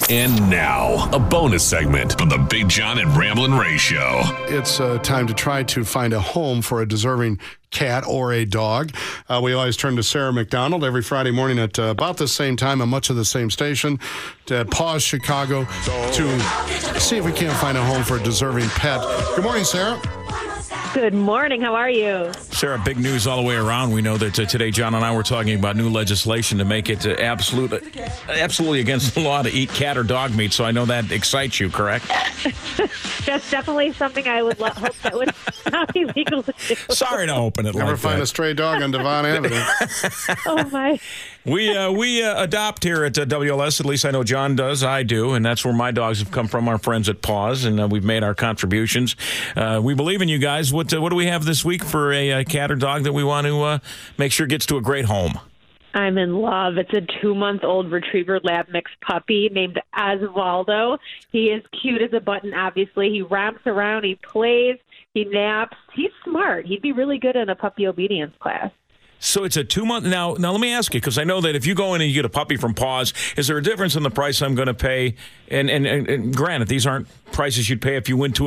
And now, a bonus segment from the Big John and Ramblin' Ray Show. It's time to try to find a home for a deserving cat or a dog. We always turn to Sarah McDonald every Friday morning at about the same time on much of the same station to Paws Chicago to see if we can't find a home for a deserving pet. Good morning, Sarah. Good morning. How are you? Sarah, big news all the way around. We know that today John and I were talking about new legislation to make it absolutely against the law to eat cat or dog meat, so I know that excites you, correct? That's definitely something I would hope that would not be legal to do. Sorry to open it Never like find that. a stray dog on Devon Avenue. Oh, my. We adopt here at WLS, at least I know John does, I do, and that's where my dogs have come from, our friends at Paws, and we've made our contributions. We believe in you guys. What do we have this week for a cat or dog that we want to make sure gets to a great home? I'm in love. It's a 2-month-old retriever lab mix puppy named Osvaldo. He is cute as a button, obviously. He romps around, he plays, he naps. He's smart. He'd be really good in a puppy obedience class. So it's a 2-month. Now let me ask you, because I know that if you go in and you get a puppy from Paws, is there a difference in the price I'm going to pay? And granted, these aren't prices you'd pay if you went to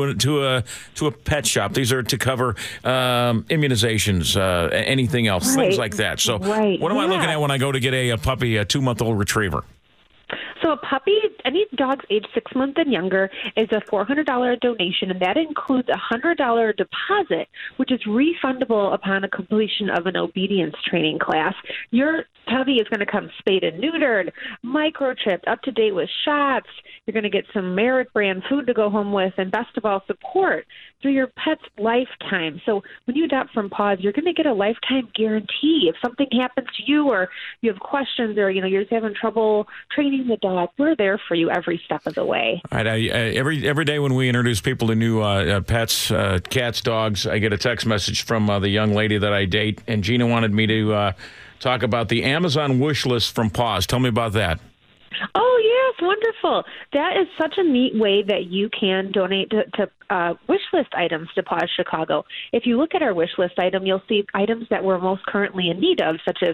a pet shop. These are to cover immunizations, anything else, things like that. So what am I looking at when I go to get a puppy, a 2-month-old retriever? So a puppy, any dogs aged 6 months and younger, is a $400 donation, and that includes a $100 deposit, which is refundable upon a completion of an obedience training class. Your puppy is going to come spayed and neutered, microchipped, up to date with shots. You're going to get some Merit brand food to go home with, and best of all, support through your pet's lifetime. So when you adopt from Paws, you're going to get a lifetime guarantee. If something happens to you, or you have questions, or you're just having trouble training the dog, we're there for you every step of the way. All right, every day when we introduce people to new pets, cats, dogs, I get a text message from the young lady that I date, and Gina wanted me to talk about the Amazon wish list from Paws. Tell me about that. Oh, yes, wonderful. That is such a neat way that you can donate to wish list items to Paws Chicago. If you look at our wish list item, you'll see items that we're most currently in need of, such as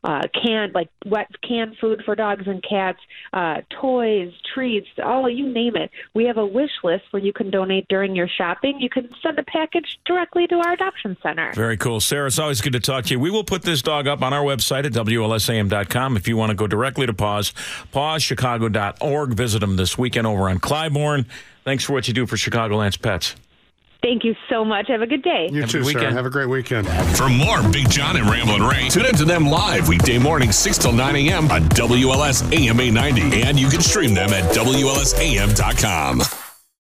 wet canned food for dogs and cats, toys, treats, you name it. We have a wish list where you can donate during your shopping. You can send a package directly to our adoption center. Very cool. Sarah, it's always good to talk to you. We will put this dog up on our website at WLSAM.com if you want to go directly to Paws, pawschicago.org. Visit them this weekend over on Clybourne. Thanks for what you do for Chicagoland's pets. Thank you so much. Have a good day. You too, Sarah. Have a great weekend. For more Big John and Ramblin' Ray, tune into them live weekday mornings 6 till 9 a.m. on WLS AM 890. And you can stream them at WLSAM.com.